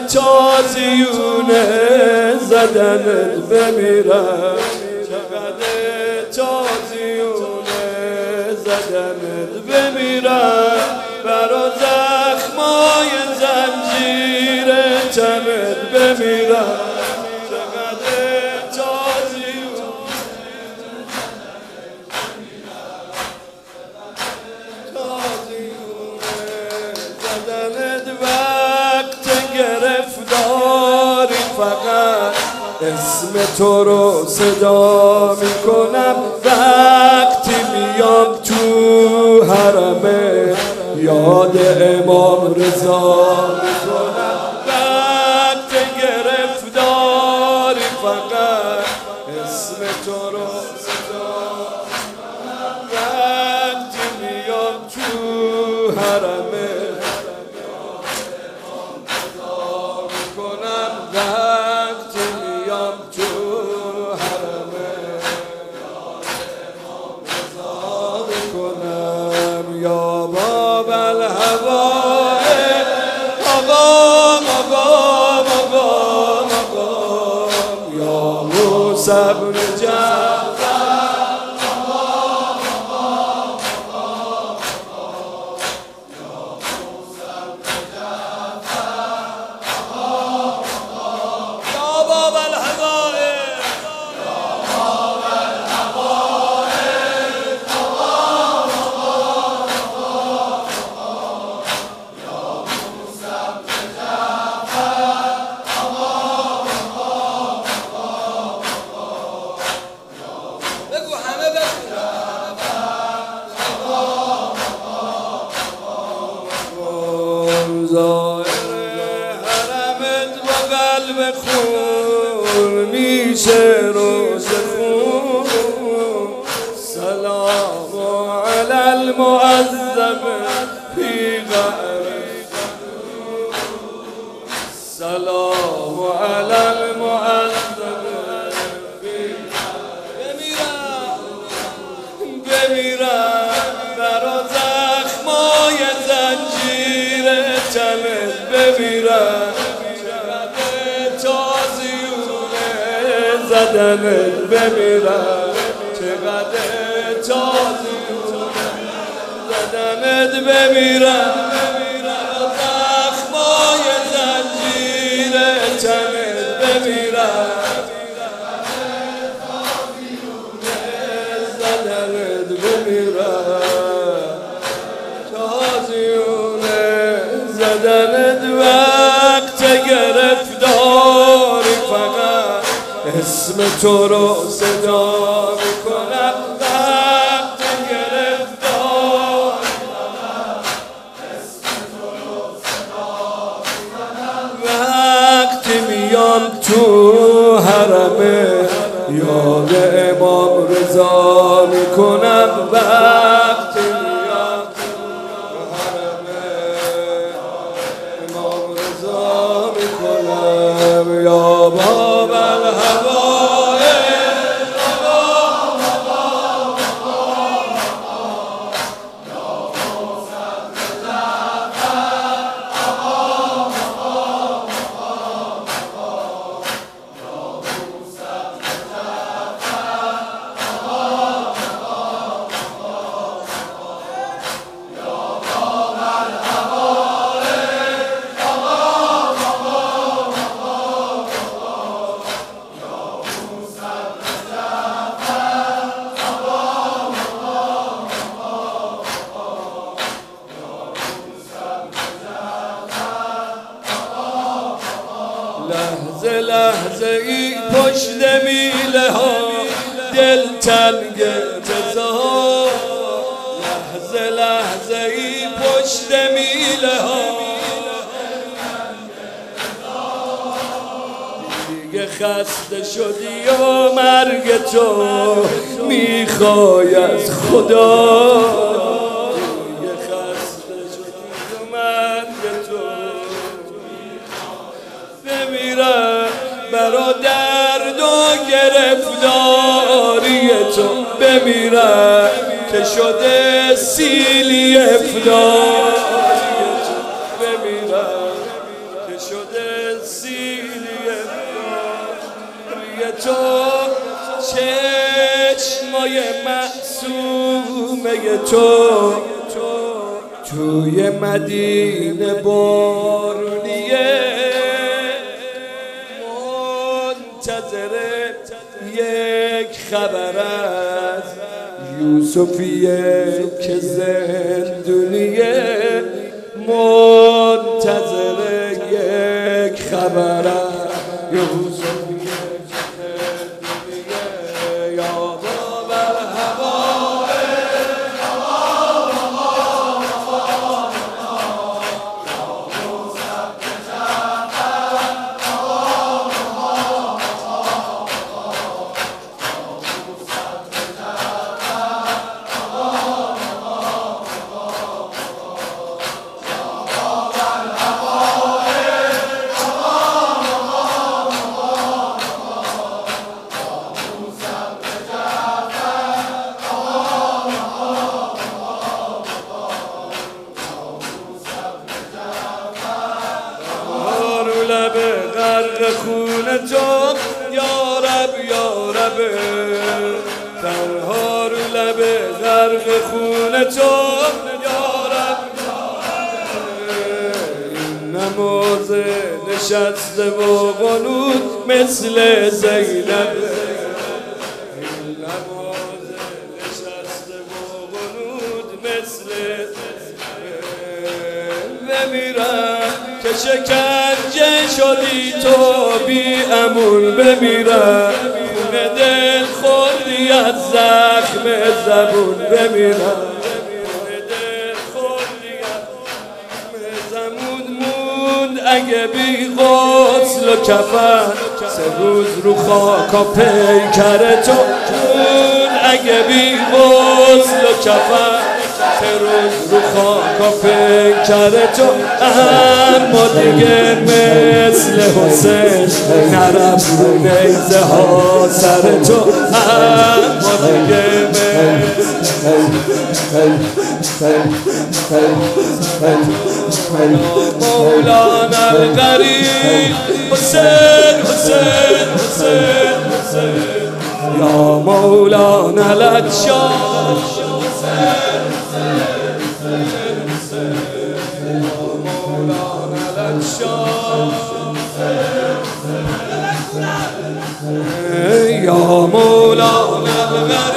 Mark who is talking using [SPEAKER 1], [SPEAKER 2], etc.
[SPEAKER 1] تازیونه زدنت بمیرم، چقدر تازیونه زدنت بمیرم، برا زخمای زنجیر تنت بمیرم، چقدر تازیونه زدنت وقت گرفتاری، فقط اسم تو رو صدا میکنم وقتی میام تو حرمه، یاد امام رضا میکنم وقت گرفتاری، فقط اسم تو رو صدا میکنم وقتی میام تو حرمه، وقتی میام تو حرمه رضا کنم، یا باب الهوای مقام مقام مقام مقام، یا موسی بن جعفر مقام مقام مقام مقام، یا موسی بن جعفر حرمت با قلب خون میشه روز خون، سلام علی المعظم فی قعر، سلام علی المعظم فی قعر، بمیرم برا زخمای زنجیر تنت بمیرم، چقدر تازیونه زدنت بمیرم، چقدر تازیونه زدنت بمیرم، زخمای زنجیر تنت بمیرم، زدنت بمیرم، تازیونه زدنت وقت گرفتاری، فقط اسم تو رو صدا میکنم وقت گرفتاری، اسم تو رو صدا میکنم وقتی میام تو حرمه، یاد امام رضا میکنم وقتی میام تو حرمه، امام رضا میکنم، یا باب الهوای مقام مقام مقام مقام، یا موسی بن جعفر مقام مقام مقام مقام، یا موسی بن جعفر مقام مقام مقام، یا باب الهوای مقام مقام مقام، یا موسی بن جعفر مقام مقام مقام، یا موسی بن جعفر، لحظه لحظه ای پشت میله ها دل تنگ انتظار، لحظه لحظه ای پشت میله ها دیگه خسته شدی و مرگ تو میخوای از خدا، دیگه خسته شدی و مرگ تو بمیرم، برا درد و گرفتاری تو بمیرم، که شده سیلی افداری تو بمیرم، که شده سیلی روی تو چشمای معصومه تو توی مدینه بارونیه منتظر یک خبر از یوسفیه که زندونیه منتظر یک خبر از یوسفیه که زندونیه یا باور خون تو یا رب تنها رو لب غرق خون تو یا رب این نماز نشسته و قنوت مثل زینب این نماز نشسته و قنوت مثل بمیرم که شکنجه شدی تو بی امون بمیرم خونه دل خوردی از زخم زبون بمیرم خونه دل خوردی از زخم زبون موند اگه بی غسل و کفن 3 روز رو خاکا پیکر تو موند اگه بی غسل و کفن 3 روز رو خاکا پیکر تو اما دیگه مثل حسین نرم رو نیزه ها سر تو اما دیگه مولانا الغریب حسین حسین حسین حسین یا مولانا العطشان یا مولانا